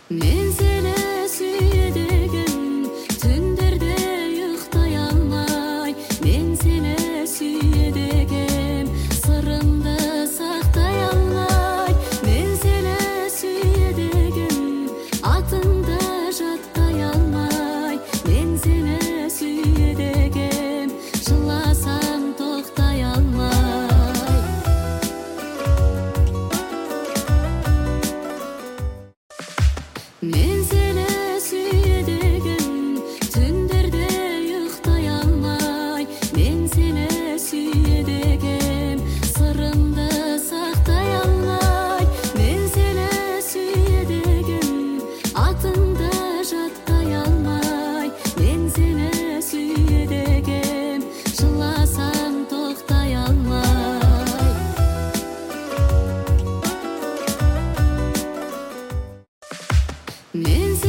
Мен сені сүйедегім, түндерде ұйықтай алмай. Мен сені сүйедегім, сырымды сақтай алмай. Мен сені сүйедегім, атыңды жаттай алмай. Мен сені сүйедегім, жыласам тоқтай алмай. Мен сені сүйедегім, түндерде ұйықтай алмай. Мен сені сүйедегім, сырымды сақтай алмай. Мен сені сүйедегім, атыңды жаттай алмай. Мен сені сүйедегім, жыласам тоқтай алмай. Мен